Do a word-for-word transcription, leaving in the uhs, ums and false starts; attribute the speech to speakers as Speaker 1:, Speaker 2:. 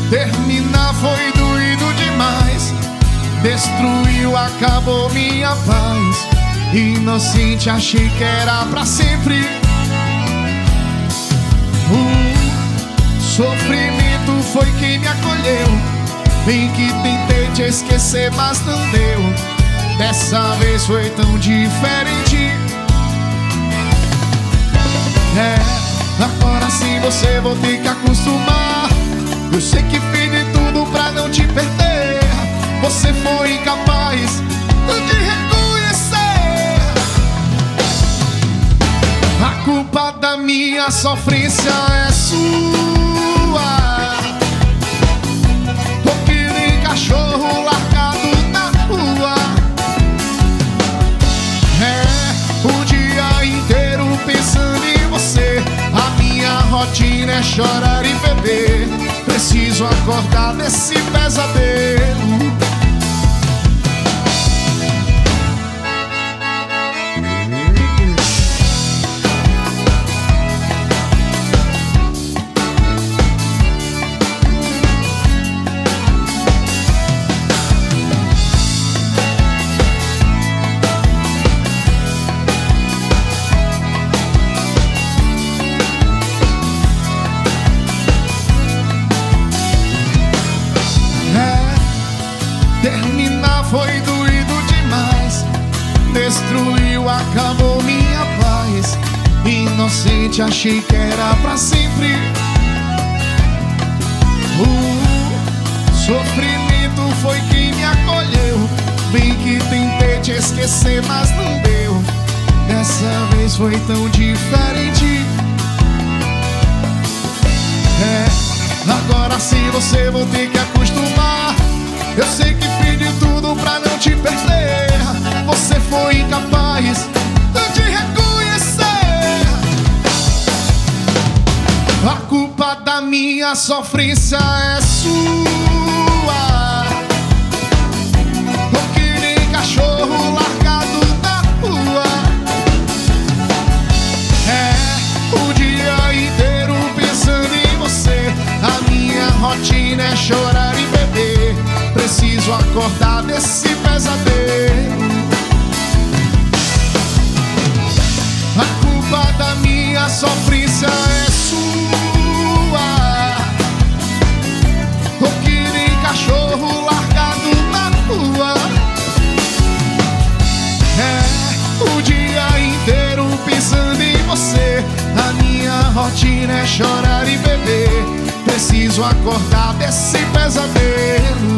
Speaker 1: Terminar foi doído demais. Destruiu, acabou minha paz. Inocente, achei que era pra sempre. O sofrimento foi quem me acolheu. Bem que tentei te esquecer, mas não deu. Dessa vez foi tão diferente. É, agora sim você vou ter que acostumar. Eu sei que fiz de tudo pra não te perder. Você foi incapaz de reconhecer. A culpa da minha sofrência é sua. Tô que nem cachorro largado na rua. É, o dia inteiro pensando em você. A minha rotina é chorar e beber. Preciso acordar desse pesadelo. Terminar foi doído demais. Destruiu, acabou minha paz. Inocente, achei que era pra sempre. O sofrimento foi quem me acolheu. Bem que tentei te esquecer, mas não deu. Dessa vez foi tão diferente. É, agora sim você vou ter que acostumar. Eu sei que fiz de tudo pra não te perder. Você foi incapaz de reconhecer. A culpa da minha sofrência é sua. Tô que nem cachorro largado na rua. É, o dia inteiro pensando em você. A minha rotina é chorar e beber. Preciso acordar desse pesadelo. A culpa da minha sofrência é sua. Tô que nem cachorro largado na rua. É, o dia inteiro pensando em você. A minha rotina é chorar e beber. Preciso acordar desse pesadelo.